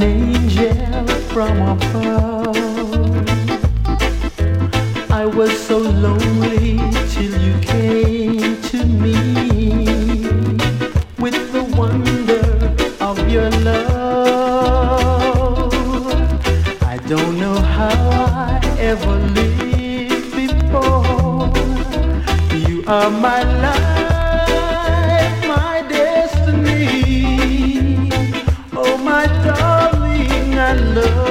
angel from above. I was so lonely till you came to me with the wonder of your love. I don't know how I ever lived before. You are my life, my destiny. Oh, my darling, I love